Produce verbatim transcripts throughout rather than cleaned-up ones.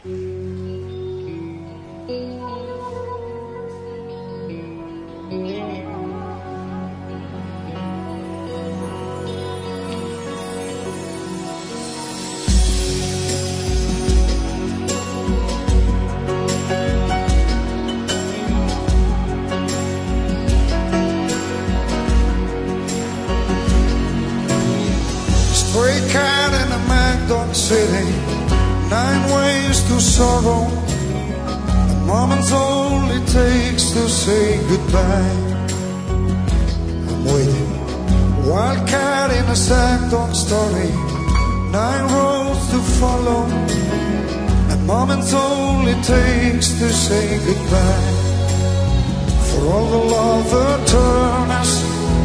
Stray cat in a MacDog City, nine ways to sorrow. A moment's all it takes to say goodbye. I'm waiting. Wild cat in a sad dog story, nine roads to follow. A moment's all it takes to say goodbye. For all the love that turned us,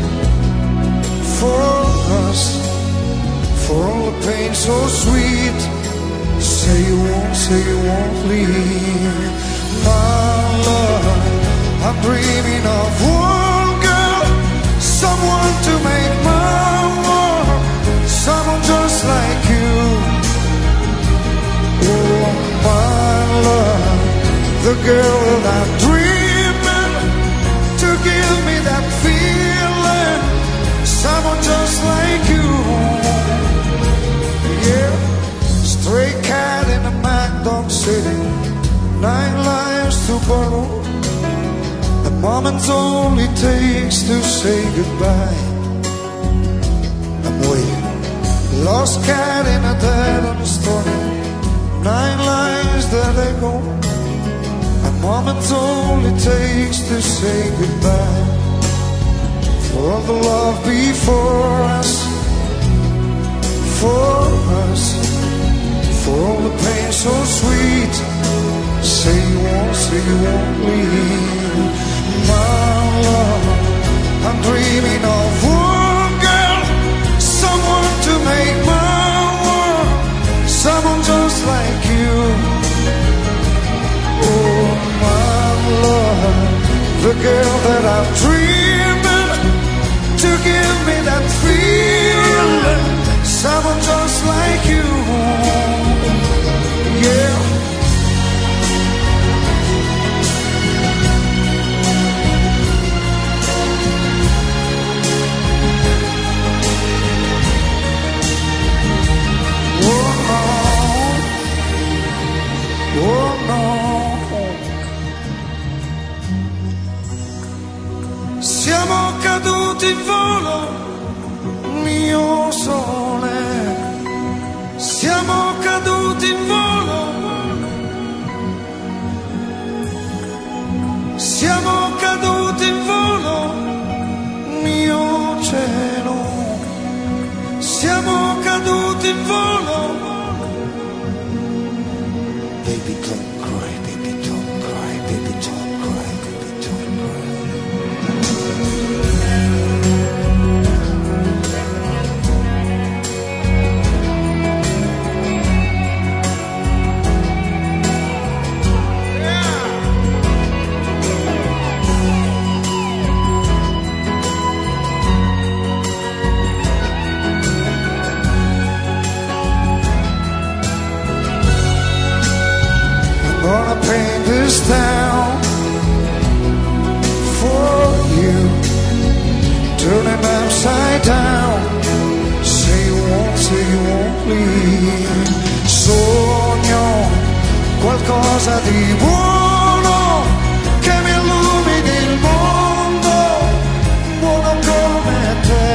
for us, for all the pain so sweet. Say you won't, say you won't leave. My love, I'm dreaming of one girl, someone to make my world, someone just like you. Oh, my love, the girl that I'm dreaming, to give me that feeling, someone just like you. Yeah, stray cat in a MacDog City, nine lives to borrow. A moment's all it takes to say goodbye. I'm waiting. Lost cat in a dead-end story, nine lives that echo. A moment's all it takes to say goodbye. For all the love before us, for us, for all the pain so sweet. Say you won't, say you won't leave. My love, I'm dreaming of one girl, someone to make my world, someone just like you. Oh, my love, the girl that I'm dreaming, to give me that feeling, someone just like you. Yeah. Oh no, oh no. Siamo caduti in volo, mio sole, siamo caduti in volo, siamo caduti in volo, mio cielo, siamo caduti in volo. Baby don't cry, baby don't cry, baby don't cry, baby don't cry. Gonna paint this town for you, turn it upside down. Say you won't, say you won't leave. Sogno qualcosa di buono che mi illumini il mondo, buono come te,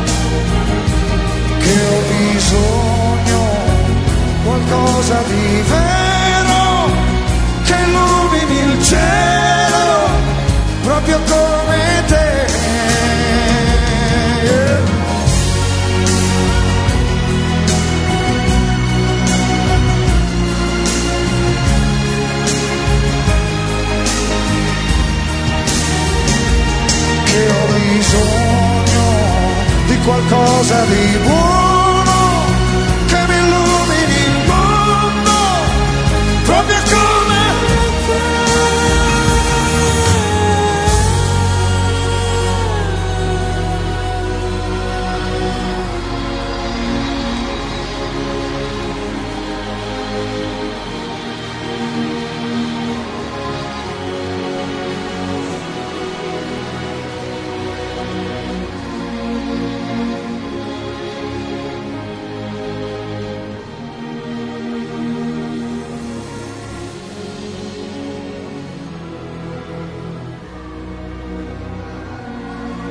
che ho bisogno, qualcosa di vero, che illumini il cielo, proprio come te. Yeah. Che ho bisogno di qualcosa di buono, che mi illumini il mondo, proprio come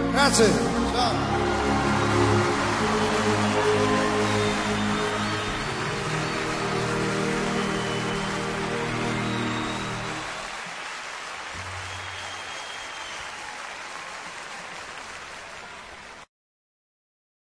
Grazie. Ciao.